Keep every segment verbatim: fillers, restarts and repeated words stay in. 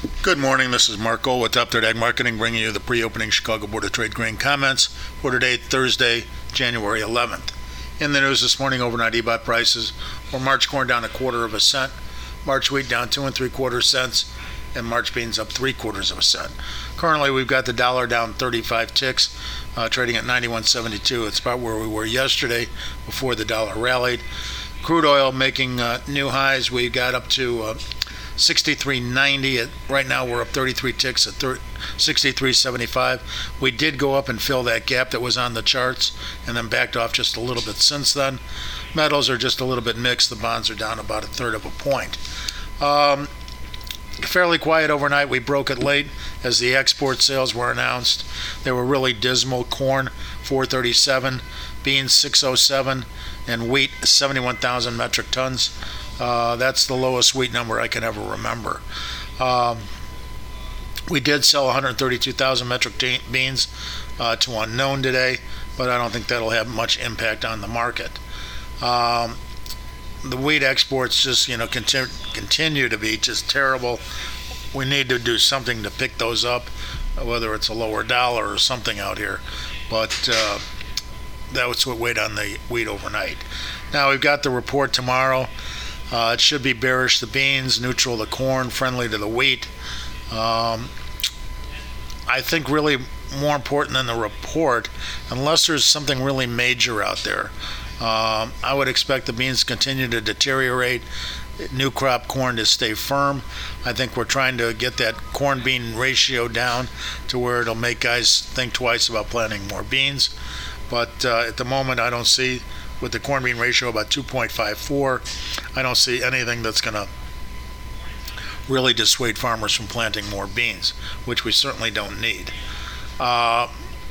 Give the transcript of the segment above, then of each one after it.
Good morning, this is Mark Gold with Up There Ag Marketing, bringing you the pre-opening Chicago Board of Trade grain comments for today, Thursday, January eleventh. In the news this morning, overnight E B O T prices for March corn down a quarter of a cent, March wheat down two and three quarters cents, and March beans up three quarters of a cent. Currently, we've got the dollar down thirty-five ticks, uh, trading at ninety-one seventy-two. It's about where we were yesterday before the dollar rallied. Crude oil making uh, new highs. We got up to uh, sixty-three ninety. At, right now we're up thirty-three ticks at sixty-three seventy-five. We did go up and fill that gap that was on the charts and then backed off just a little bit since then. Metals are just a little bit mixed. The bonds are down about a third of a point. Um, fairly quiet overnight. We broke it late as the export sales were announced. They were really dismal. Corn four thirty-seven, beans six oh seven, and wheat seventy-one thousand metric tons. Uh, that's the lowest wheat number I can ever remember. Um, we did sell one hundred thirty-two thousand metric t- beans uh, to unknown today, but I don't think that'll have much impact on the market. Um, the wheat exports just, you know, continue, continue to be just terrible. We need to do something to pick those up, whether it's a lower dollar or something out here. But uh, that was what weighed on the wheat overnight. Now we've got the report tomorrow. Uh, it should be bearish the beans, neutral the corn, friendly to the wheat. Um, I think really more important than the report, unless there's something really major out there, um, I would expect the beans to continue to deteriorate, new crop corn to stay firm. I think we're trying to get that corn-bean ratio down to where it'll make guys think twice about planting more beans. But uh, at the moment, I don't see, with the corn bean ratio about two point five four, I don't see anything that's going to really dissuade farmers from planting more beans, which we certainly don't need. Uh,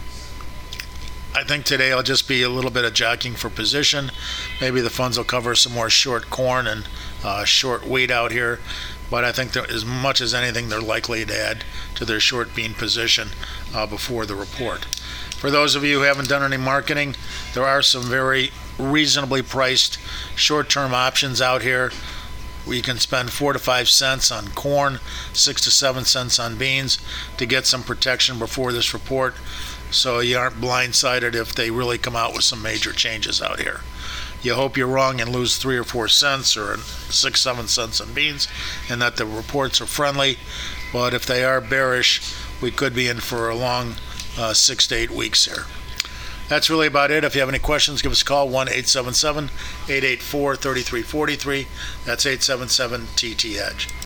I think today I'll just be a little bit of jockeying for position. Maybe the funds will cover some more short corn and uh, short wheat out here, but I think that as much as anything, they're likely to add to their short bean position uh, before the report. For those of you who haven't done any marketing, there are some very reasonably priced short-term options out here. We can spend four to five cents on corn, six to seven cents on beans to get some protection before this report, so you aren't blindsided if they really come out with some major changes out here. You hope you're wrong and lose three or four cents or six, seven cents on beans, and that the reports are friendly. But if they are bearish, we could be in for a long uh, six to eight weeks here. That's really about it. If you have any questions, give us a call, one eight seven seven, eight eight four, three three four three. That's eight seven seven T T EDGE.